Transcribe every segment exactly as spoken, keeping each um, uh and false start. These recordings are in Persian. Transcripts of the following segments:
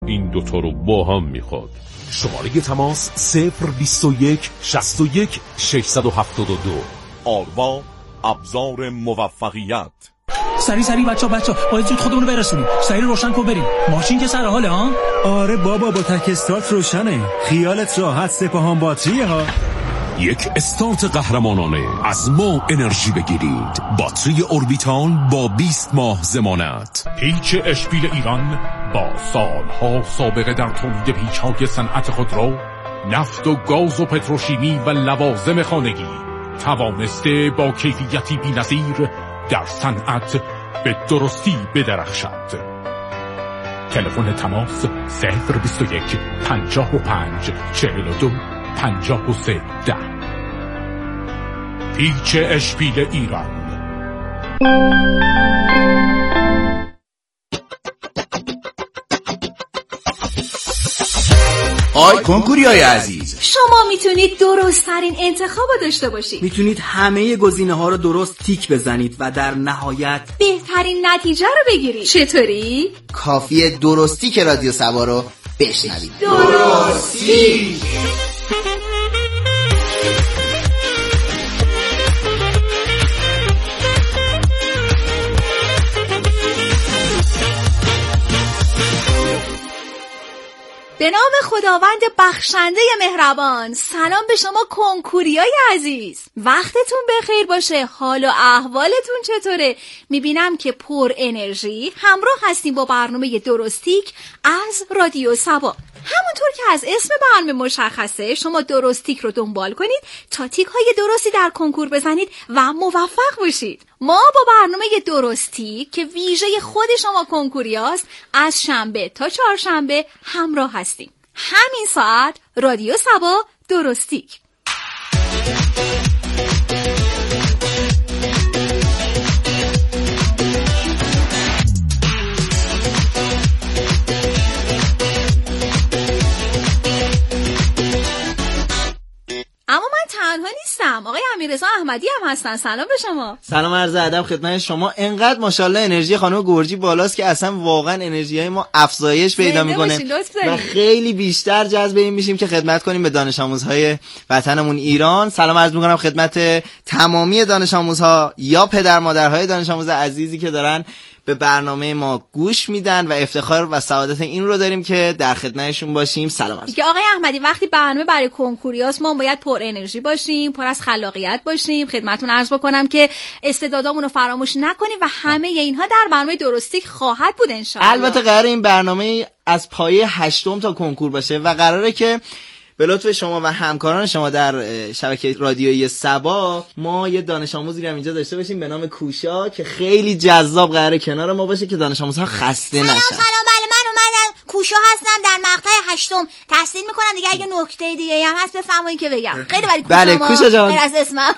این دوتا رو با هم میخواد. شماره تماس صفر بیست و یک شصت و یک ششصد و هفتاد و دو. آروا، ابزار موفقیت. سری سری بچه بچه باید زود خودمونو برسونیم. سری روشن کن بریم. ماشین که سر حاله ها؟ آره بابا با تک استارت روشنه. خیالت راحت، سپاهان باتریه ها. یک استارت قهرمانانه از ما انرژی بگیرید. باتری اوربیتال با بیست ماه ضمانت. پیچ اشپیل ایران با سالها سابقه در تولید پیچ‌های صنعت خودرو، نفت و گاز و پتروشیمی و لوازم خانگی توانسته با کیفیتی بی‌نظیر در صنعت به درستی بدرخشد. تلفن تماس صفر بیست و یک پنجاه و پنج چهل و دو پنجاه و سه ده. پیچ اشپیل ایران. آی کنکوریای عزیز، شما میتونید درست ترین انتخاب رو داشته باشید. میتونید همه گزینه ها رو درست تیک بزنید و در نهایت بهترین نتیجه رو بگیرید. چطوری؟ کافیه درستی که رادیو سبا رو بشنوید. درستی. به نام خداوند بخشنده مهربان، سلام به شما کنکوریای عزیز. وقتتون بخیر باشه. حال و احوالتون چطوره؟ میبینم که پر انرژی همراه هستیم با برنامه درستیک از رادیو سبا. همونطور که از اسم برنامه مشخصه، شما درستیک رو دنبال کنید تا تیک های درستی در کنکور بزنید و موفق باشید. ما با برنامه درستیک که ویژه خود شما کنکوریاست از شنبه تا چهارشنبه همراه هستیم. همین ساعت رادیو سبا درستیک. اما من تنها نیستم، آقای امیررضا احمدی هم هستن. سلام به شما. سلام عرض ادب خدمت شما. انقدر ماشاءالله انرژی خانم گرجی بالاست که اصلا واقعا انرژی ما افزایش پیدا میکنه و خیلی بیشتر جذب این میشیم که خدمت کنیم به دانش آموزهای وطنمون ایران. سلام عرض میکنم خدمت تمامی دانش آموزها یا پدر مادرهای دانش آموز عزیزی که دارن به برنامه ما گوش میدن و افتخار و سعادت این رو داریم که در خدمتشون باشیم. سلام عرض. دیگه آقای احمدی، وقتی برنامه برای کنکوریاست ما باید پر انرژی باشیم، پر از خلاقیت باشیم. خدمتتون عرض بکنم که استعدادامون رو فراموش نکنیم و همه اینها در برنامه درستیک خواهد بود ان شاء الله. البته قراره این برنامه از پایه هشتم تا کنکور باشه و قراره که به لطف شما و همکاران شما در شبکه رادیویی سبا ما یه دانش آموزی رو اینجا داشته باشیم به نام کوشا که خیلی جذاب قراره کنار ما باشه که دانش آموزها خسته نشن. سلام سلام، بله من اومدم. کوشا هستم، در مقطع هشتم تحصیل میکنم. دیگه اگه نکته دیگه هم هست بفرمایید که بگم. خیلی ولی کوشا بله کوشا جان از اسمم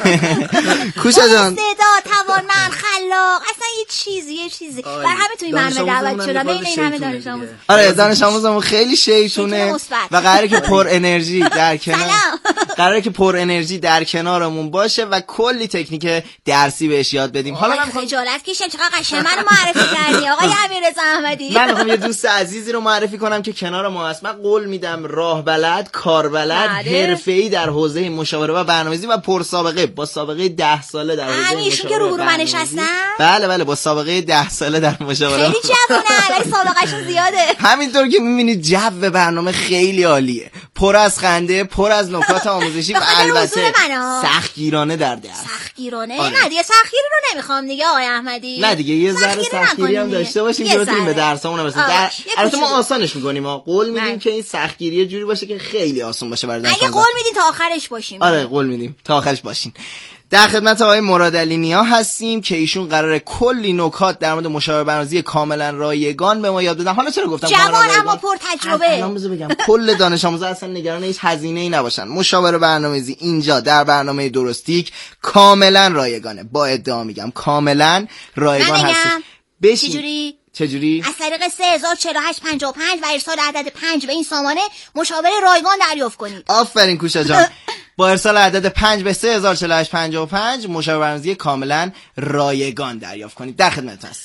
کوشا جان استعداد، توانمند، خلاق، اصلا یه چیزی یه چیزی بر همه توی منبع دعوت شدم بین این همه دانش آموز. آره دانش آموزمون خیلی شیطونه و قراره که پر انرژی در کنار قراره که پر انرژی در کنارمون باشه و کلی تکنیک درسی بهش یاد بدیم. حالا من خجالت کشم چقدر قشنگ منو معرفی کردی آقای امیررضا احمدی. من میخوام یه دوست عزیزی رو معرفی کنم که کنار ما هست. من قول میدم راه بلد، کار بلد، حرفه‌ای در حوزه مشاوره و برنامه‌ریزی و پر سابقه با سابقه ده ساله در حوزه مشاوره. همیشه که رو رو من نشستن؟ بله بله با سابقه ده ساله در مشاوره. خیلی جوونه ولی سابقه‌شون زیاده. همینطور که می‌بینید جو برنامه خیلی عالیه. پر از خنده، پر از نکات آموزشی و البته سختگیرانه در درس. سختگیرانه؟ آره. نه دیگه سختگیری رو نمیخوام دیگه آقای احمدی. نه دیگه یه ذره سختگیری هم داشته باشیم که بتونیم به درسامون برسیم. در... البته ما آسانش می‌کنیم، ما قول میدیم که این سختگیری یه جوری باشه که خیلی آسان باشه برای درس. اگه قول میدین تا آخرش باشیم. آره قول میدیم تا آخرش باشین. در خدمت آقای مرادعلی نیا هستیم که ایشون قراره کلی نکات در مورد مشاوره برنامه‌ریزی کاملا رایگان به ما یاد بدن. حالا چرا گفتم جوان اما پر تجربه؟ الان بذار بگم کل دانش آموزا اصلا نگران هیچ هزینه‌ای نباشن. مشاوره برنامه‌ریزی اینجا در برنامه درستیک کاملا رایگانه. با ادعا میگم کاملا رایگان هست. چجوری؟ چجوری؟ از طریق سه هزار و چهل و هشت پنجاه و پنج و ارسال عدد پنج به این سامانه مشاوره رایگان دریافت کنید. آفرین کوشا جان. با ارسال عدد پنج به سه هزار و چهل و هشت پنجاه و پنج مشاوره برنامه‌ریزی کاملا رایگان دریافت کنید. در خدمت هستم.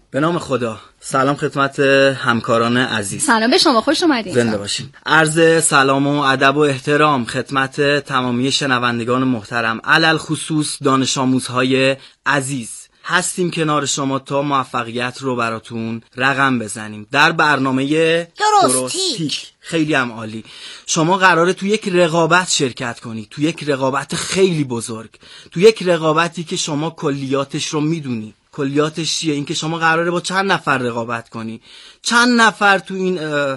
به نام خدا. سلام خدمت همکاران عزیز. سلام به شما، خوش اومدید. زنده باشین. عرض سلام و ادب و احترام خدمت تمامی شنوندگان محترم، علل خصوص دانش آموزهای عزیز. هستیم کنار شما تا موفقیت رو براتون رقم بزنیم در برنامه درستیک. خیلی هم عالی. شما قراره تو یک رقابت شرکت کنی، تو یک رقابت خیلی بزرگ، تو یک رقابتی که شما کلیاتش رو میدونی. کلیاتش چیه؟ این که شما قراره با چند نفر رقابت کنی. چند نفر تو این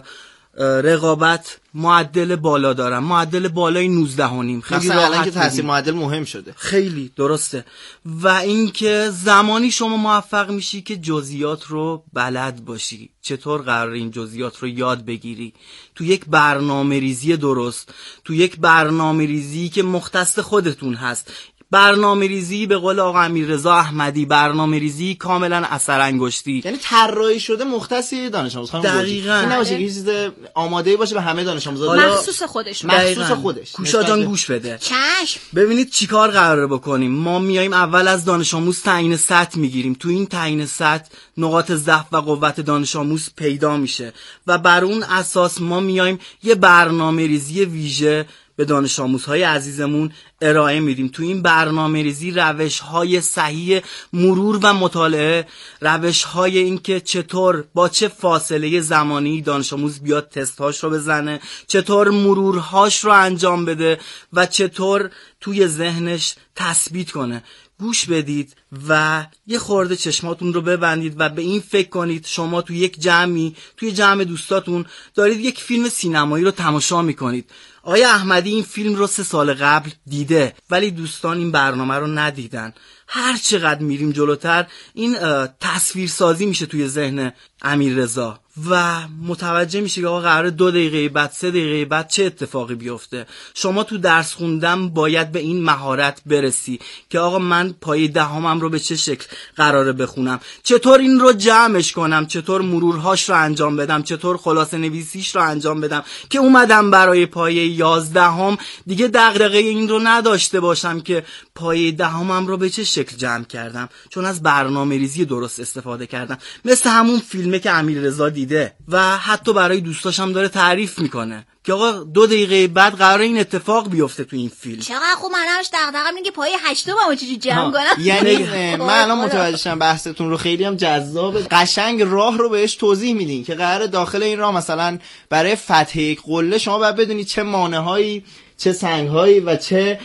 رقابت معدل بالا دارن، معدل بالای نوزده و نیم. خیلی الان که تحصیل معدل مهم شده. خیلی درسته. و اینکه زمانی شما موفق میشی که جزئیات رو بلد باشی. چطور قراره این جزئیات رو یاد بگیری؟ تو یک برنامه ریزی درست، تو یک برنامه ریزی که مختص خودتون هست. برنامه ریزی به قول آقا امیررضا احمدی، برنامه ریزی کاملا اثر انگشتی، یعنی طراحی شده مختص دانش آموز. دقیقاً. این نباشه که چیز آماده باشه به همه دانش آموزا، مخصوص خودش. مخصوص خودش. کوشا جان گوش بده. چشم. ببینید چیکار قراره بکنیم. ما میایم اول از دانش آموز تعیین سطح میگیریم. تو این تعیین سطح نقاط ضعف و قوت دانش آموز پیدا میشه و بر اون اساس ما میایم یه برنامه ریزی ویژه به دانش آموزهای عزیزمون ارائه میدیم. تو این برنامه ریزی روش‌های صحیح مرور و مطالعه، روش‌های این که چطور با چه فاصله زمانی دانش آموز بیاد تست‌هاش رو بزنه، چطور مرورهاش رو انجام بده و چطور توی ذهنش تثبیت کنه. گوش بدید و یه خورده چشماتون رو ببندید و به این فکر کنید شما توی یک جمعی، توی جمع دوستاتون دارید یک فیلم سینمایی رو تماشا میکنید. آیا احمدی این فیلم رو سه سال قبل دیده ولی دوستان این برنامه رو ندیدن. هر چقدر میریم جلوتر این تصویرسازی میشه توی ذهن امیررضا و متوجه میشه که آقا قراره دو دقیقه بعد، سه دقیقه بعد چه اتفاقی بیفته. شما تو درس خوندن باید به این مهارت برسی که آقا من پای دهمم رو به چه شکل قراره بخونم، چطور این رو جمعش کنم، چطور مرورهاش رو انجام بدم، چطور خلاصه نویسیش رو انجام بدم که اومدم برای پایه یازدهم دیگه دغدغه این رو نداشته باشم که پایه دهمم رو به چه شکل جمع کردم، چون از برنامه ریزی درست استفاده کردم. مثل همون فیلمه که امیررضا دیده و حتی برای دوستاشم داره تعریف میکنه که آقا دو دقیقه بعد قراره این اتفاق بیفته تو این فیلم. چقدر خوب. من همش دغدغه‌ام اینه که پای هشتم رو چجوری جمع کنم. یعنی من الان متوجه شدم بحثتون رو خیلی هم جذاب، قشنگ راه رو بهش توضیح میدین که قراره داخل این راه مثلا برای فتح یک قله شما باید بدونید چه مانع‌هایی، چه سنگ‌هایی و چه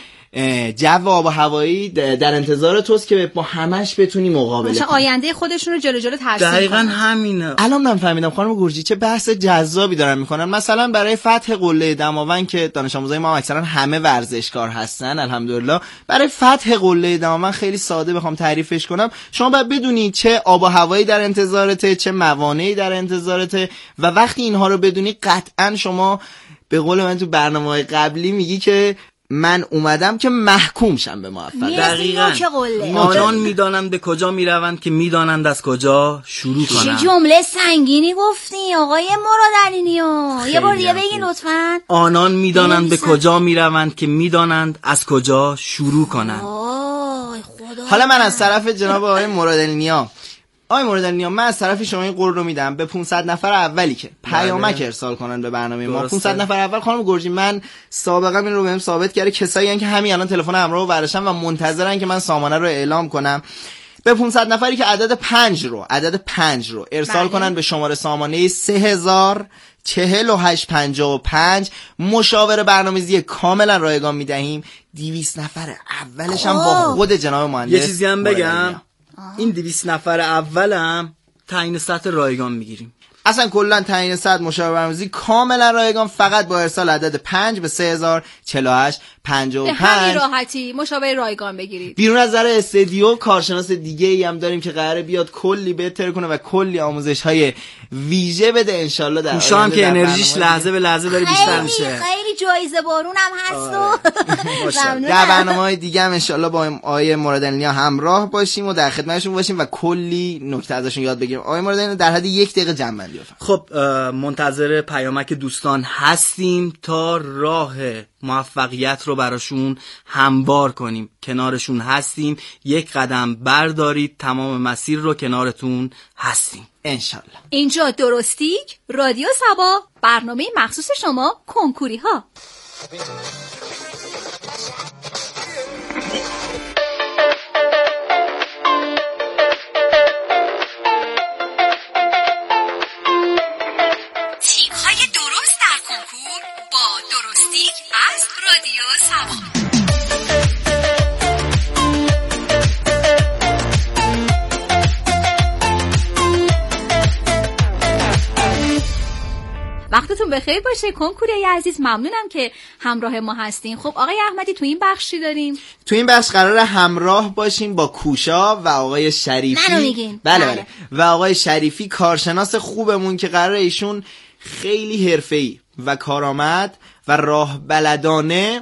جو آب و هوایی در انتظار توست که با همش بتونی مقابله کنی. مثلا آینده خودشون رو جلو جلو ترسیم. دقیقاً همینه. الان من فهمیدم خانم گرجی چه بحث جذابی دارن میکنن. مثلا برای فتح قله دماوند که دانش آموزای ما اکثرا همه ورزشکار هستن الحمدلله، برای فتح قله دماوند خیلی ساده بخوام تعریفش کنم، شما باید بدونی چه آب و هوایی در انتظارته، چه موانعی در انتظارته و وقتی اینها رو بدونی قطعاً شما به قول من تو برنامه‌های قبلی میگی که من اومدم که محکوم شم به موفقیت. دقیقاً. آنان میدانند به کجا میروند که میدانند از کجا شروع کنند. چه جمله سنگینی گفتی آقای مرادعلینیا. یه بار دیگه بگی لطفاً. آنان میدانند به کجا میروند که میدانند از کجا شروع کنند. حالا من از طرف جناب آقای مرادعلینیا آقای مرادعلینیا من از طرف شما این قول رو میدم به پانصد نفر اولی که پیامک ارسال کنن به برنامه ما. پانصد نفر اول خانم گرجی من سابقا این رو بهم ثابت کرده کسایی هستن که همین الان تلفن همراه رو برداشتن و منتظرن که من سامانه رو اعلام کنم. به پانصد نفری که عدد پنج رو عدد پنج رو ارسال بله. کنن به شماره سامانه سه هزار چهل و هشت پنجاه و پنج مشاور برنامه‌ریزی کاملا رایگان میدهیم. دویست نفر اولش هم با خود جناب مهندس. یه چیزی هم بگم، این دویست نفر اولم تعیین سطح رایگان میگیریم. اصلا کلا تعیین سطح مشاور برنامه‌ریزی کاملا رایگان فقط با ارسال عدد پنج به سه هزار چهل و هشت پنجاه و پنج. به همین راحتی مشاور رایگان بگیرید. بیرون از در استودیو کارشناس دیگه ای هم داریم که قراره بیاد کلی بهتر کنه و کلی آموزش های ویژه بده ان شاء الله. در کوشا هم که انرژیش لحظه به لحظه داره بیشتر میشه. خیلی جایزه بارون هم هست و در برنامه‌های دیگه هم انشالله با آقای مرادعلی همراه باشیم و در خدمتشون باشیم و کلی نکته ازشون یاد بگیریم. آقای مرادعلی در حد یک دقیقه جمع‌بندی بفرمایید. خب منتظر پیامک دوستان هستیم تا راه موفقیت رو براشون هموار کنیم. کنارشون هستیم، یک قدم بردارید، تمام مسیر رو کنارتون هستیم انشالله. اینجا درستیک رادیو سبا، برنامه مخصوص شما کنکوری ها. تیک های درست در کنکور با درستیک از رادیو سبا. وقتتون بخیر باشه کنکوری عزیز، ممنونم که همراه ما هستین. خب آقای احمدی تو این بخشی داریم؟ تو این بخش قراره همراه باشیم با کوشا و آقای شریفی. منو میگین؟ بله بله. و آقای شریفی کارشناس خوبمون که قراره ایشون خیلی حرفه‌ای و کارآمد و راه بلدانه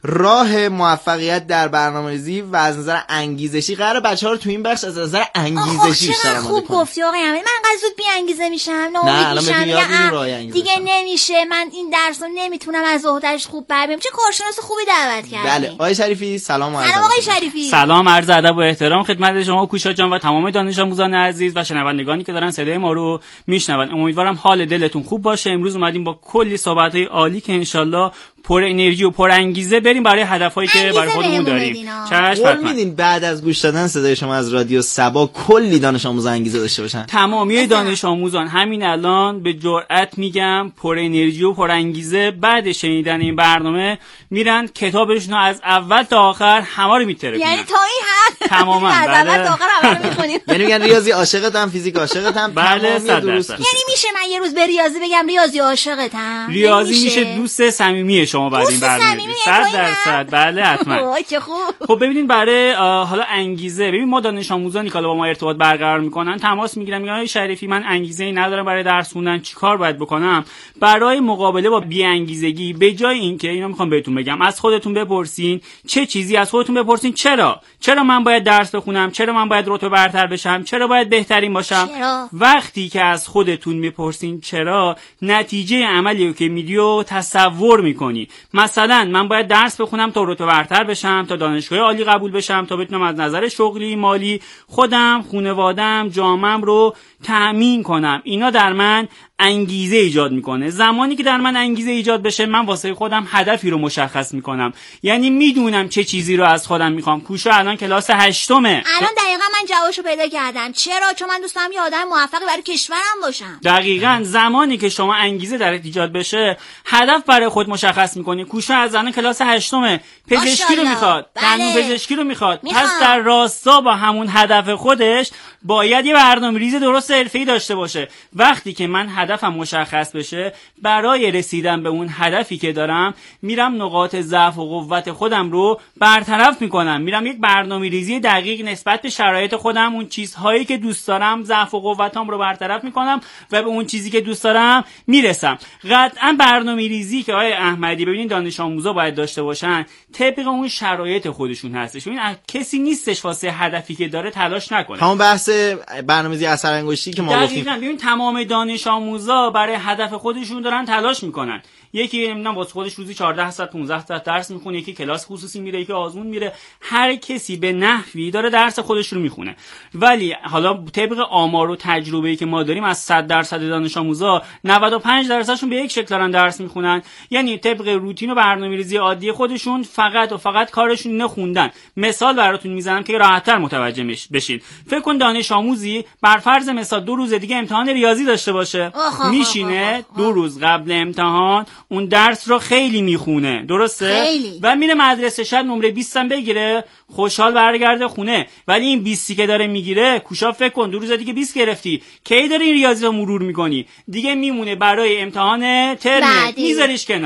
راه موفقیت در برنامه‌ریزی و از نظر انگیزشی قراره بچه‌ها رو تو این بخش از نظر انگیزشی بیشتر آماده خوب گفتی آقای احمدی. من انقدر زود بی انگیزه میشم، ناامید میشم، دیگه نمیشه، من این درس رو نمیتونم از عهده‌اش خوب بر بیام. چه کارشناس خوبی دعوت کردی. بله آقای شریفی سلام عرض. سلام آقای شریفی. سلام عرض ادب و احترام خدمت شما کوشا جان و تمام دانش آموزان عزیز و شنوندگانی که دارن صدای ما رو میشنون. امیدوارم حال دلتون خوب باشه. امروز اومدیم با کلی صحبت‌های عالی که انشالله پر انرژی و پر انگیزه بریم برای هدفهایی که برای خودمون داریم. چشم میدین بعد از گوش دادن صدای شما از رادیو سبا کلی دانش آموز انگیزه داشته باشن. تمامی دانش آموزان همین الان به جرئت میگم پر انرژی و پر انگیزه بعد شنیدن این برنامه میرن کتابشون رو از اول تا آخر همه رو میترکونن. یعنی تا این حد تماما از اول تا آخر همه رو میخونید. یعنی میگن ریاضی عاشقتم، فیزیک عاشقتم. بله صد درصد. یعنی میشه من یه روز به ریاضی بگم ریاضی عاشقتم؟ ریاضی میشه دوست صمیمی شما بعد این برنامه. صد درصد بله حتما. چه خوب. خب ببینید برای حالا انگیزه، ببین ما دانش آموزانی که با ما ارتباط برقرار میکنن تماس میگیرن میگن آقای شریفی من انگیزه‌ای ندارم برای درس خوندن، چیکار باید بکنم؟ برای مقابله با بی انگیزگی به جای اینکه اینو میخوام بهتون بگم از خودتون بپرسین چه چیزی، از خودتون بپرسین چرا چرا من باید درس بخونم، چرا من باید رتبه برتر بشم، چرا باید بهترین باشم. چرا؟ وقتی که از خودتون میپرسین چرا، نتیجه عملی رو که میدی و تصور میکنی. مثلا من باید درس بخونم تا رتبه برتر بشم، تا دانشگاه عالی قبول بشم، تا بتونم از نظر شغلی مالی خودم، خانواده‌ام، جامعه‌ام رو تأمین کنم. اینا در من انگیزه ایجاد میکنه. زمانی که در من انگیزه ایجاد بشه من واسه خودم هدفی رو مشخص میکنم، یعنی میدونم چه چیزی رو از خودم میخوام. کوشا الان کلاس هشتمه. الان دقیقاً من جوابشو پیدا کردم. چرا؟ چون من دوست دارم یه آدم موفقی برای کشورم باشم. دقیقاً زمانی که شما انگیزه درت ایجاد بشه هدف برای خود مشخص میکنی. کوشا از الان کلاس هشتمه، پزشکی رو میخواد، قانون بله. پزشکی رو میخواد. پس در راستا با همون هدف خودش باید یه برنامه‌ریزی درست حرفه‌ای داشته باشه. وقتی که من هدفم مشخص بشه، برای رسیدن به اون هدفی که دارم میرم نقاط ضعف و قوت خودم رو برطرف میکنم، میرم یک برنامه‌ریزی دقیق نسبت به شرایط خودم، اون چیزهایی که دوست دارم، ضعف و قوتام رو برطرف میکنم و به اون چیزی که دوست دارم میرسم. قطعا برنامه‌ریزی که آقای احمدی ببینید دانش آموزا باید داشته باشن طبق اون شرایط خودشون هستش. ببین کسی نیستش واسه هدفی که داره تلاش نکنه. همون بحث برنامه‌ریزی اثر انگشتی که ما گفتیم. دقیقاً ببین تمام دانش آموزا برای هدف خودشون دارن تلاش میکنن. یکی نمیدونم واسه خودش روزی چهارده ساعت پانزده ساعت درس میخونه، یکی کلاس خصوصی میره، یکی آزمون میره. هر کسی به نحوی داره درس خودش رو میخونه. ولی حالا طبق آمار و تجربه‌ای که ما داریم از صد درصد دانش آموزا نود و پنج درصدشون به یک شکل دارن درس میخونن، یعنی طبق روتین و برنامه‌ریزی عادی خودشون فقط و فقط کارشون اینه خوندن. مثال براتون میزنم که راحت‌تر متوجه بشین. فکر کن دانش آموزی بر فرض مثال دو روز دیگه امتحان ریاضی داشته باشه، میشینه دو روز قبل امتحان اون درس رو خیلی میخونه، درسته؟ خیلی. و میره مدرسه، شاید نمره بیست هم بگیره، خوشحال برگرده خونه. ولی این بیستی که داره میگیره، کوشا فکر کن دو روز دیگه بیست گرفتی، کی داری این ریاضی رو مرور میکنی؟ دیگه میمونه برای امتحان ترم، میذاریش کنار، درسته؟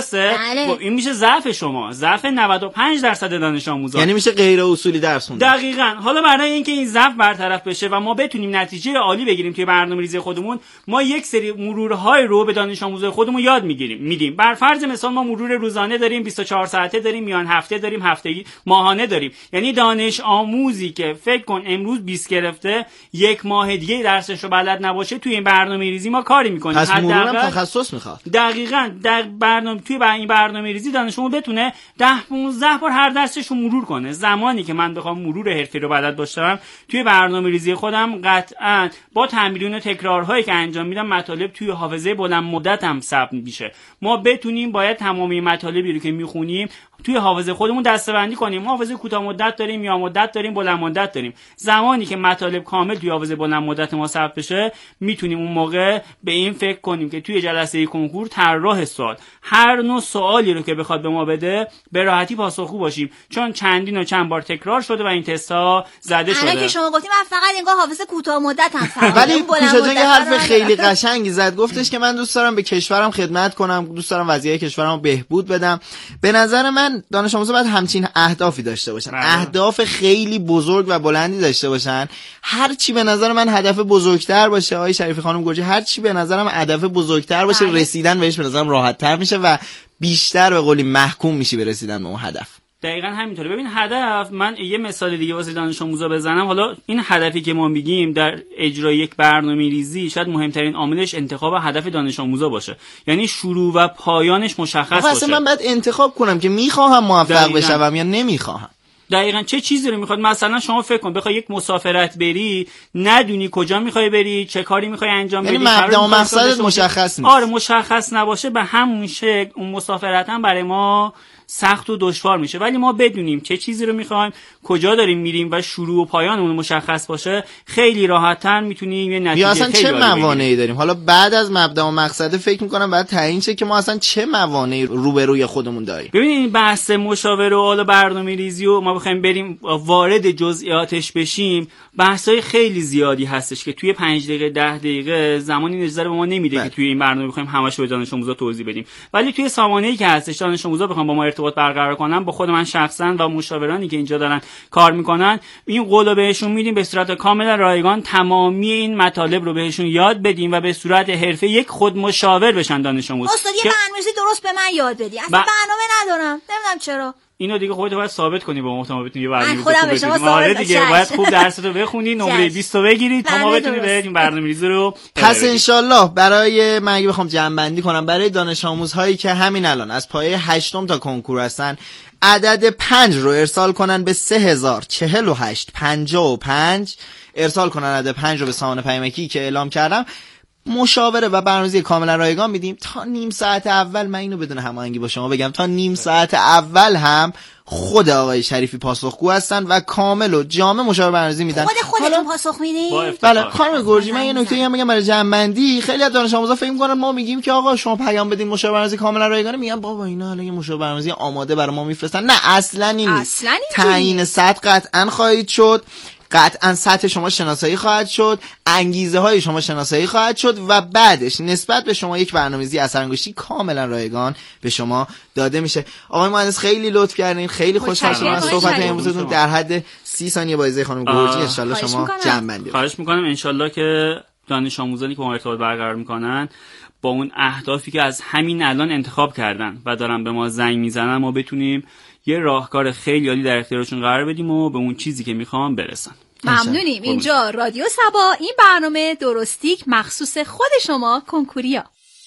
درسته؟ خب این میشه ضعف شما، ضعف نود و پنج درصد دانش آموزان، یعنی میشه غیر اصولی درس خوندن. دقیقاً. حالا برای اینکه این ضعف برطرف بشه و ما بتونیم نتیجه عالی بگیریم توی برنامه‌ریزی خودمون، ما یک سری مرورهای رو به دانش آموزای خودمون یاد میگیریم میدیم. بر فرض مثال ما مرور روزانه داریم، بیست و چهار ساعته داریم، میان هفته داریم، هفتگی، ماهانه داریم. یعنی دانش آموزی که فکر کن امروز بیست گرفته، یک ماه دیگه درسش رو بلد نباشه، توی این برنامه‌ریزی ما کاری می‌کنیم. پس مرورم تخصص میخواد. دقیقاً. در برنامه توی این برنامه‌ریزی دانش آموز بتونه ده پانزده بار هر درسش رو مرور کنه. زمانی که من بخوام مرور حرفی رو بلد باشم، توی برنامه‌ریزی خودم قطعاً با تمرین و تکرارهایی که انجام میدم مطالب توی حافظه بلند مدتم ثبت میشه. ما بتونیم باید تمامی مطالبی رو که میخونیم توی حافظه خودمون دسته‌بندی کنیم. حافظه کوتاه مدت داریم، یا مدت داریم، بلند مدت داریم. زمانی که مطالب کامل توی حافظه بلند مدت ما ثبت بشه، میتونیم اون موقع به این فکر کنیم که توی جلسه کنکور طراح سوال هر نوع سوالی رو که بخواد به ما بده به راحتی پاسخگو باشیم، چون چندین و چند بار تکرار شده و این تستا زده شده. الان که شما گفتیم من فقط انگار حافظه کوتاه مدت هم فهمیدم. ولی کوشا یه حرف خیلی قشنگی زد، گفتش که من دوست دارم به کشورم خدمت کنم، دوست دارم وضعیت کشورمو بهبود بدم. به نظر من دانش آموزا باید همچین اهدافی داشته باشن، بله. اهداف خیلی بزرگ و بلندی داشته باشن. هر چی به نظر من هدف بزرگتر باشه، آقای شریفی خانم گرجی، هر چی به نظرم هدف بزرگتر باشه، بله. رسیدن بهش به نظرم راحت‌تر میشه و بیشتر به قولی محکوم میشی به رسیدن به اون هدف. دقیقاً همینطوره. ببین هدف، من یه مثال دیگه واسه دانش آموزا بزنم. حالا این هدفی که ما میگیم در اجرای یک برنامه‌ریزی شاید مهمترین عاملش انتخاب هدف دانش آموزا باشه، یعنی شروع و پایانش مشخص باشه. من باید انتخاب کنم که میخواهم موفق بشم یا نمیخواهم. دقیقاً چه چیزی رو میخواد. مثلا شما فکر کن بخوای یک مسافرت بری، ندونی کجا میخوای بری، چه کاری میخوای انجام بدی، یعنی مبدا و مقصدت مشخص نیست. آره مشخص نباشه، به همون شکل اون مسافرت هم برای ما سخت و دشوار میشه. ولی ما بدونیم چه چیزی رو میخوایم، کجا داریم میریم و شروع و پایانمون مشخص باشه، خیلی راحت‌تر میتونیم یه نتیجه اصلا چه موانعی داریم. حالا بعد از مبدا و مقصد فکر میکنم بعد تعیین شه که ما اصلا چه موانعی روبروی خودمون داریم. ببینید این بحث مشاوره و حالا برنامه‌ریزی و ما بخوایم بریم وارد جزئیاتش بشیم، بحث‌های خیلی زیادی هستش که توی پنج دقیقه ده دقیقه زمانی اجازه به ما نمیده بله. که توی این برنامه بخوایم همش رو به دانش آموزا توضیح بدیم. ولی توی سامانه‌ای که هستش دانش آموزا بخوام با ما ارتباط برقرار کنن، با خود من شخصا و مشاورانی که اینجا دارن کار میکنن، این قولو بهشون میدیم به صورت کاملا رایگان تمامی این مطالب رو بهشون یاد بدیم و به صورت حرفه یک خود مشاور بشن دانش آموز. استاد یه برنامه‌ریزی درست به من یاد بدی. اصلا ب... برنامه ندارم، نمیدونم چرا. اینو دیگه خودت باید ثابت کنی با ما، بتونی یه برنامه خودم به شما ثابت دیگه باید خوب درستو بخونی، نمره بیست رو بگیری تا ما بتونی به این برنامه‌ریزی رو. پس ان شاءالله برای من اگه بخوام جمع بندی کنم، برای دانش آموزهایی که همین الان از پایه هشتم تا کنکور هستن، عدد پنج رو ارسال کنن به سه هزار چهل و هشت پنجاه و پنج، ارسال کنن عدد پنج رو به سامان پیامکی که اعلام کردم. مشاوره و برنامه‌ریزی کاملا رایگان میدیم. تا نیم ساعت اول، من اینو بدون هماهنگی با شما بگم، تا نیم ساعت اول هم خود آقای شریفی پاسخگو هستن و کامل و جامع مشاوره برنامه‌ریزی میدن. خود خودتون پاسخ میدین؟ بله خانم گرجی، من یه نکته هم بگم برای جمع‌بندی. خیلی از دانش آموزا فکر می‌کنن ما میگیم که آقا شما پیام بدین مشاوره برنامه‌ریزی کاملا رایگانه، میگن بابا اینا حالا یه مشاوره برنامه‌ریزی آماده برای ما میفرستن. نه اصلاً این نیست. تعیین سطح قطعاً خواهید شد، قطعا سطح شما شناسایی خواهد شد، انگیزه های شما شناسایی خواهد شد و بعدش نسبت به شما یک برنامه‌ریزی اثرانگشتی کاملا رایگان به شما داده میشه. آقای مهندس خیلی لطف کردین، خیلی خوشحال شدم از صحبت امروزتون. در حد سی ثانیه با اجازه خانم گرجی ان شاء الله شما جمع بندی. خواهش میکنم ان شاء الله که دانش آموزانی که با ما ارتباط برقرار میکنن با اون اهدافی که از همین الان انتخاب کردن و دارن به ما زنگ میزنن، ما بتونیم یه راهکار خیلی عالی در اختیارشون قرار بدیم و به اون چیزی که میخوام برسن. ممنونیم. اینجا رادیو سبا، این برنامه درستیک مخصوص خود شما کنکوریا.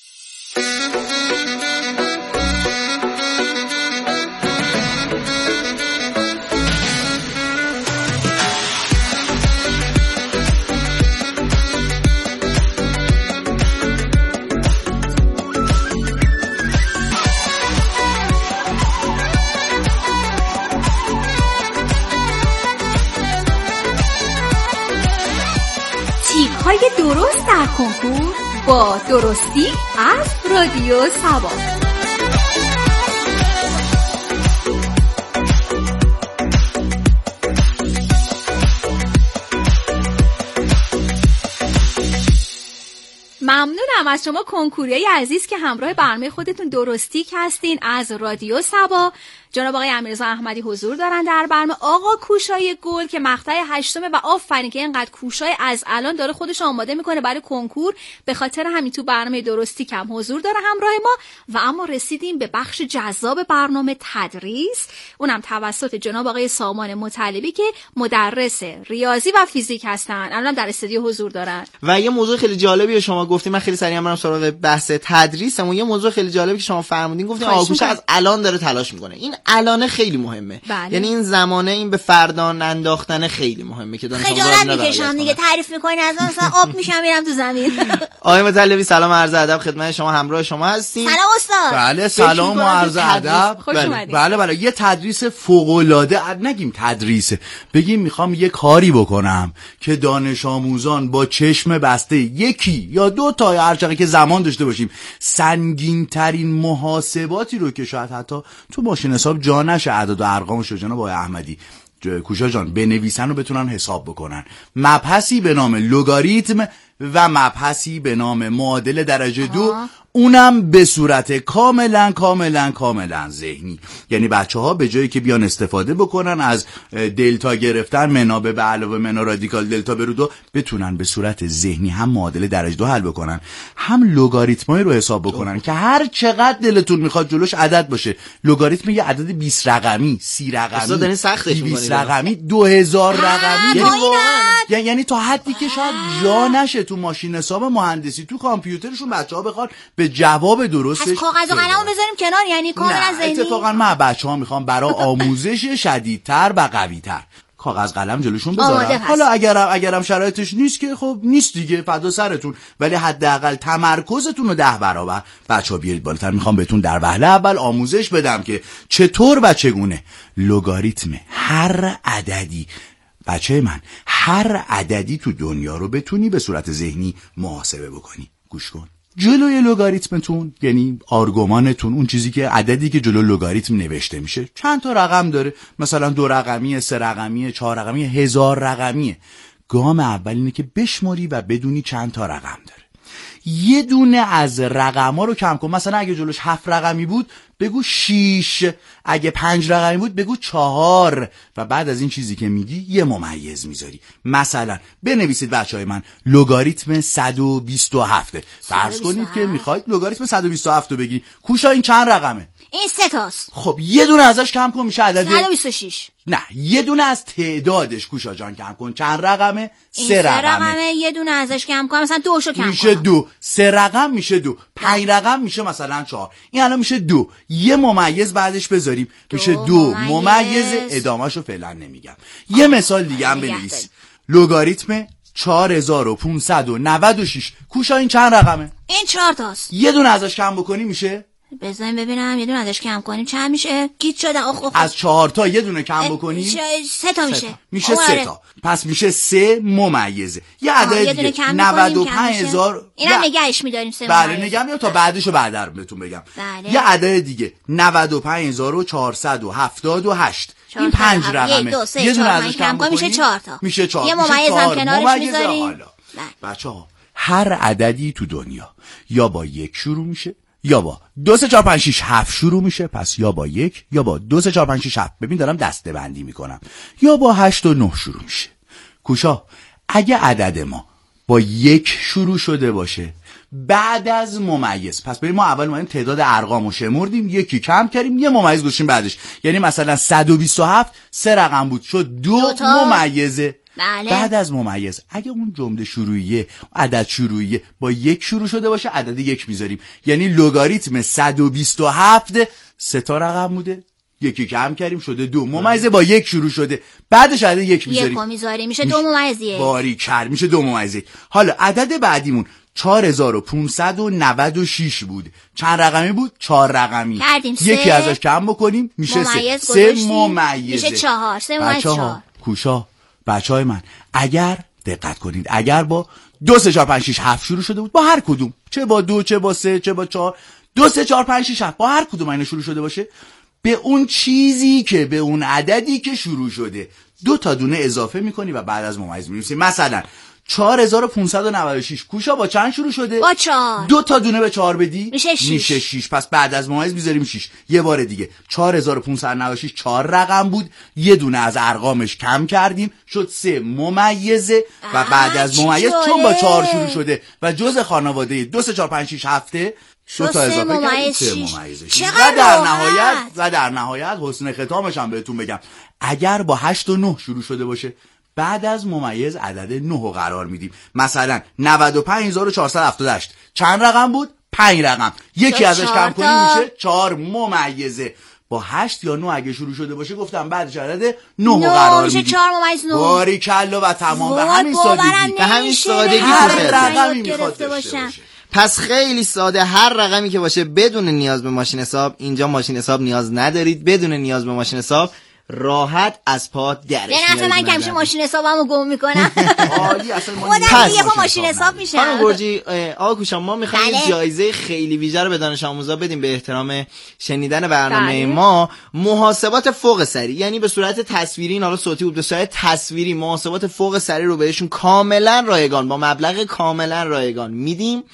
های درست در کنکور با درستی از رادیو سبا. ممنونم از شما کنکوریای عزیز که همراه برنامه خودتون درستیک هستین. از رادیو سبا جناب آقای امیررضا احمدی حضور دارن در برنامه. آقا کوشای گل که مقطع هشتمه و آفرین که اینقدر کوشای از الان داره خودش آماده میکنه برای کنکور، به خاطر همین تو برنامه درستیک هم حضور داره همراه ما. و اما رسیدیم به بخش جذاب برنامه، تدریس، اونم توسط جناب آقای سامان مطلبی که مدرس ریاضی و فیزیک هستن، الان در استودیو حضور دارن. و یه موضوع خیلی جالبی شما گفتین، من خیلی سریع برم سراغ بحث تدریسمون. یه موضوع خیلی جالبی که شما فرمودین، گفتین آگوش از الان داره تلاش میکنه. این الان خیلی مهمه. بله. یعنی این زمانه، این به فردان انداختن خیلی مهمه که دانش آموزان خجالت میکشم دیگه، تعریف میکنین از اون مثلا آب میشم میرم تو زمین. آقای مطلبی سلام و عرض ادب خدمت شما، همراه شما هستیم. سلام استاد. بله سلام و عرض ادب. بله بله بله یه تدریس فوق العاده، نگیم تدریس، بگیم میخوام یه کاری بکنم که دانش آموزان با چشم بسته یکی یا دو تا یا هر چقدر که زمان داشته باشیم سنگین ترین محاسباتی رو که شاید حتی تو ماشین حساب جا نشه اعداد و ارقامش رو جناب آقای احمدی کوشا جان بنویسن و بتونن حساب بکنن. مبحثی به نام لگاریتم و مبحثی به نام معادل درجه دو، اونم به صورت کاملا کاملا کاملا ذهنی. یعنی بچه ها به جایی که بیان استفاده بکنن از دلتا گرفتن منابع به علاوه منا رادیکال دلتا به رو دو، بتونن به صورت ذهنی هم معادل درجه دو حل بکنن، هم لگاریتمایی رو حساب بکنن که هر چقدر دلتون میخواد جلوش عدد باشه. لگاریتم یه عدد بیست رقمی، سی رقمی، بیست رقمی، دو هزار رقمی، یعنی یعنی تا حدی که شاید جا نشه تو ماشین حساب مهندسی تو کامپیوترشون بچه‌ها بخوان به جواب درستش. از کاغذ و قلمو بذاریم کنار، یعنی کاملا ذهنی. اتفاقا من بچه‌ها میخوام برای آموزش شدیدتر و قوی‌تر کاغذ قلم جلوشون بذارم. حالا اگرم اگرم شرایطش نیست که خب نیست دیگه، فدا سرتون، ولی حداقل تمرکزتون رو ده برابر بچه‌ها بیارید بالاتر. میخوام بهتون در وهله اول آموزش بدم که چطور و چگونه لگاریتم هر عددی، بچه من، هر عددی تو دنیا رو بتونی به صورت ذهنی محاسبه بکنی. گوش کن. جلوی لگاریتمتون، یعنی آرگومانتون، اون چیزی که عددی که جلو لگاریتم نوشته میشه، چند تا رقم داره؟ مثلا دو رقمیه، سه رقمیه، چهار رقمیه، هزار رقمیه. گام اول اینه که بشماری و بدونی چند تا رقم داره. یه دونه از رقما رو کم کن. مثلا اگه جلوش هفت رقمی بود بگو شیش، اگه پنج رقمی بود بگو چهار، و بعد از این چیزی که میگی یه ممیز میذاری. مثلا بنویسید بچهای من لگاریتم صد و بیست و هفت. فرض کنید که میخواید لگاریتم صد و بیست و هفت رو بگی. کوشا این چند رقمه؟ این سه تاست. خب یه دونه ازش کم کن میشه عدد صد و بیست و شش. نه، یه دونه از تعدادش کوشا جان کم کن. چند رقمه؟ سه رقمه. رقمه یه دونه ازش کم کن، مثلا دوشو کم میشه کن. دو. سه رقم میشه دو. پنج رقم میشه مثلا چهار. این الان میشه دو. یه ممیز بعدش بذاریم میشه دو ممیز. ادامهشو فعلا نمیگم. یه مثال دیگه هم بنویس. لگاریتم چهار هزار و پانصد و نود و شش. کوشا این چند رقمه؟ این چهار تاست. یه دونه ازش کم بکنی میشه؟ بزنیم ببینم، یه دونه ازش کم کنیم چند میشه؟ گیت شده. اخ اخ. از چهار تا یه دونه کم بکنی سه تا میشه. میشه سه تا. پس میشه سه ممیزه. یه عدد دیگه نود و پنج هزار. اینم نگهش می‌داریم سه. بله نگم یا تا بعدشو بعدا بهتون بگم. بله. یه عدد دیگه نود و پنج هزار و چهارصد و هفتاد و هشت. این پنج رقمه. یه دونه ازش کم کنی میشه چهار تا. میشه چهار. یه ممیز هم کنارش می‌ذاریم. بچه‌ها هر عددی تو دنیا یا با یک شروع میشه یا با دو سه چهار پنج شش هفت شروع میشه. پس یا با یک یا با دو سه چهار پنج شش هفت، ببین دارم دسته بندی میکنم، یا با هشت و نه شروع میشه. کوشا اگه عدد ما با یک شروع شده باشه بعد از ممیز، پس بریم ما اول ما این تعداد ارقامو شمردیم، یکی کم کردیم، یه ممیز گذاشتیم بعدش. یعنی مثلا صد و بیست و هفت سه رقم بود شد دو, دو ممیزه. بله. بعد از ممیز اگه اون جمله شروعیه، عدد شروعیه با یک شروع شده باشه عدد یک میذاریم. یعنی لگاریتم صد و بیست و هفت سه تا رقم بوده، یکی کم کردیم شده دو ممیزه با یک شروع شده، بعدش عدد یک میذاریم. یک میذاریم میشه دو ممیزه. باری کر میشه دو ممیزه. حالا عدد بعدیمون چهار هزار و پانصد و نود و شش بود. چند رقمی بود؟ چهار رقمی. کردیم یکی ازش کم بکنیم میشه سه. سه ممیزه. میشه چهار. سه ممیز چهار. کوشا بچهای من اگر دقت کنید، اگر با دو سه چهار پنج شش هفت شروع شده بود، با هر کدوم، چه با دو چه با سه چه با چهار، دو سه چهار پنج شش هفت، با هر کدوم اینا شروع شده باشه، به اون چیزی که به اون عددی که شروع شده دو تا دونه اضافه میکنی و بعد از ممیز می‌نویسی. مثلا چهار هزار و پانصد و نود و شش. کوشا با چند شروع شده؟ با چهار. دو تا دونه به چهار بدی میشه شیش. میشه شیش. پس بعد از ممیز میذاریم شیش. یه بار دیگه چهار هزار و پانصد و نود و شش چهار رقم بود، یه دونه از ارقامش کم کردیم شد سه ممیزه و بعد از ممیز چون با چهار شروع شده و جزء خانواده دو سه چهار پنج شش هفته دو تا اضافه کردیم سه ممیز شش. و در نهایت و در نهایت حسن ختامش هم بهتون بگم اگر با هشت و نه شروع شده باشه بعد از ممیز عدد نه رو قرار میدیم. مثلا نود و پنج هزار و چهارصد و هفتاد و هشت چند رقم بود؟ پنج رقم. یکی ازش کم کنیم میشه چهار ممیزه. با هشت یا نه اگه شروع شده باشه گفتم بعدش عدد نه رو قرار میدیم. چهار ممیز نه. باریکلا و تمام. به همین سادگی به همین سادگی هر رقمی میخواد داشته باشه. پس خیلی ساده، هر رقمی که باشه بدون نیاز به ماشین حساب. اینجا ماشین حساب نیاز ندارید، بدون نیاز به ماشین حساب راحت از پا درش میارید. به نفع من که همیشه ماشین حسابمو گم میکنم. عالی. اصلا ما خودم یه پا ماشین حساب میشم. خانم گرجی، آقا کوشا، ما میخوایم بله. جایزه خیلی ویژه رو به دانش آموزا بدیم به احترام شنیدن برنامه بله. ما. محاسبات فوق سری، یعنی به صورت تصویری، حالا صوتی بود، به صورت تصویری محاسبات فوق سری رو بهشون کاملا رایگان با مبلغ کاملا رایگان میدیم،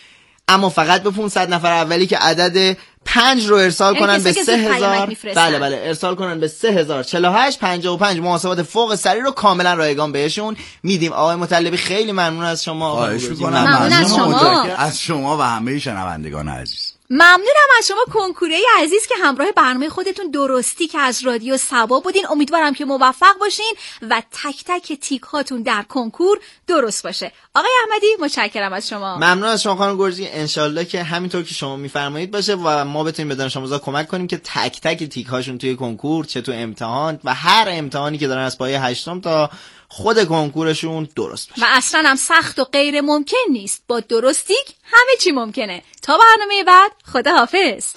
اما فقط به پانصد نفر اولی که عدد پنج رو ارسال کنن به سه هزار. بله بله ارسال کنن به سه هزار چهل و هشت پنجاه و پنج. محاسبات فوق سری رو کاملا رایگان بهشون میدیم. آقای مطلبی خیلی ممنون از شما. خواهش می‌کنم. ممنون از شما. از شما و همه شنوندگان عزیز. ممنونم از شما کنکوریای عزیز که همراه برنامه خودتون درستی که از رادیو سبا بودین. امیدوارم که موفق باشین و تک تک تیک هاتون در کنکور درست باشه. آقای احمدی متشکرم از شما. ممنون از شما خانم گرجی. انشالله که همینطور که شما میفرمایید باشه و ما بتونیم به دانش آموزا کمک کنیم که تک تک تیک هاشون توی کنکور، چه تو امتحان و هر امتحانی که دارن از پایه هشتم تا خود کنکورشون درست باشه. و اصلا هم سخت و غیر ممکن نیست. با درستیک همه چی ممکنه. تا برنامه بعد، خدا حافظ.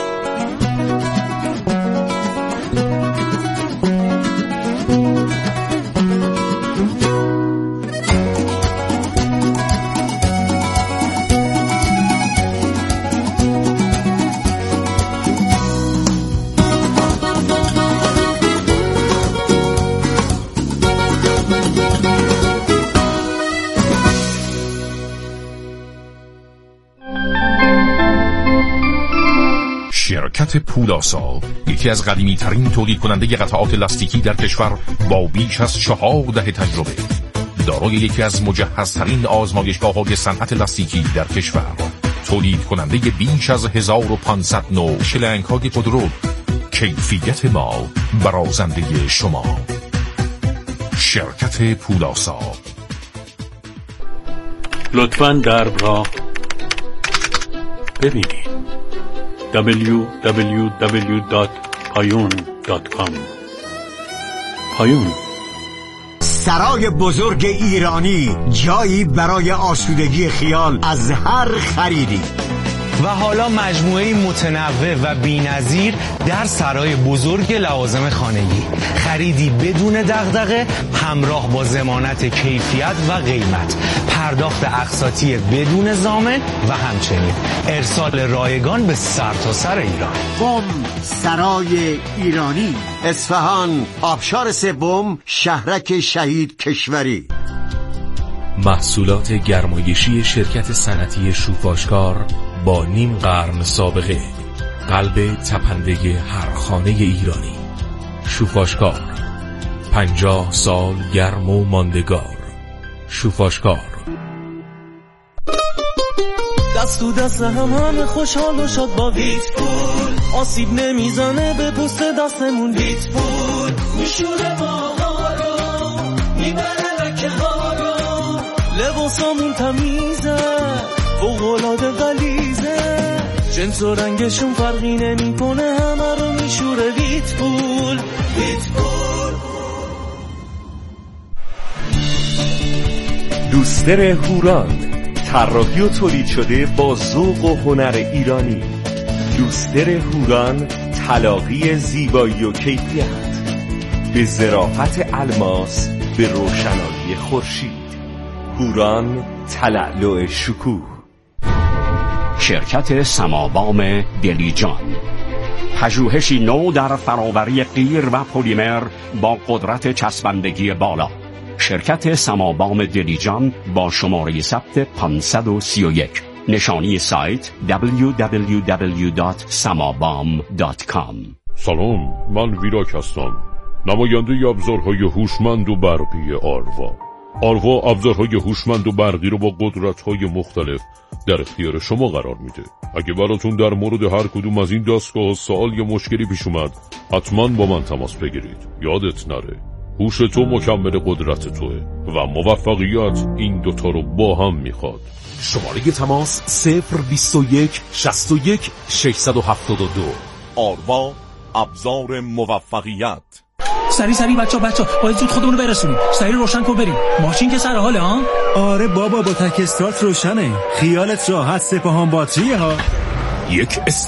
شرکت پولاسا، یکی از قدیمی ترین تولید کننده قطعات لاستیکی در کشور با بیش از چهار دهه تجربه، دارای یکی از مجهزترین آزمایشگاه‌های صنعت لاستیکی در کشور، تولید کننده بیش از هزار و پانصد نوع شلنگ‌های خودرو. کیفیت ما برازنده شما. شرکت پولاسا. لطفاً درب را ببینید. دبلیو دبلیو دبلیو دات پایون دات کام. پایون، سرای بزرگ ایرانی، جایی برای آسودگی خیال از هر خریدی. و حالا مجموعه متنوع و بی‌نظیر در سرای بزرگ لوازم خانگی، خریدی بدون دغدغه همراه با ضمانت کیفیت و قیمت، پرداخت اقساطی بدون ضامن و همچنین ارسال رایگان به سرتاسر ایران. قم سرای ایرانی، اصفهان، آبشار سوم، شهرک شهید کشوری. محصولات گرمایشی شرکت صنعتی شوفاشکار با نیم قرن سابقه، قلب تپنده هر خانه ایرانی. شوفاشکار، پنجاه سال گرم و ماندگار. شوفاشکار. دست تو دست هم همه خوشحال و شاد با ویت پول، آسیب نمیزنه به پوست دستمون. ویت پول میشوره ماها رو، میبره لکه ها رو، لباسامون تمیزه، فوق‌العاده غلیظه، جنس و رنگشون فرقی نمیکنه، همه رو میشوره. ویت پول. ویت پول. دوستر هوران، طراحی و تولید شده با ذوق و هنر ایرانی. دوستر هوران، تلاقی زیبایی و کیفیت، به ظرافت الماس، به روشنایی خورشید. هوران، تلألؤ شکوه. شرکت سمابام دلیجان، پژوهشی نو در فراوری قیر و پلیمر با قدرت چسبندگی بالا. شرکت سمابام دلیجان با شماره ثبت پانصد و سی و یک. نشانی سایت دبلیو دبلیو دبلیو دات سمابام دات کام. سلام، من ویراک هستم، نماینده ابزارهای هوشمند و برقی آروا. آروا ابزارهای هوشمند و برقی رو با قدرت‌های مختلف در اختیار شما قرار میده. اگه براتون در مورد هر کدوم از این دستگاه سوال یا مشکلی پیش اومد، حتما با من تماس بگیرید. یادت نره، هوش تو مکمل قدرت توه و موفقیت این دوتا رو با هم میخواد. شماره تماس صفر بیست و یک شصت و یک ششصد و هفتاد و دو. آروا ابزار موفقیت. سری سری بچه بچه باید زود خودمونو برسونیم. سری روشن کن بریم. ماشین که سر حاله ها؟ آره بابا با تک استارت روشنه. خیالت راحت، سپاهان باتریه ها. یک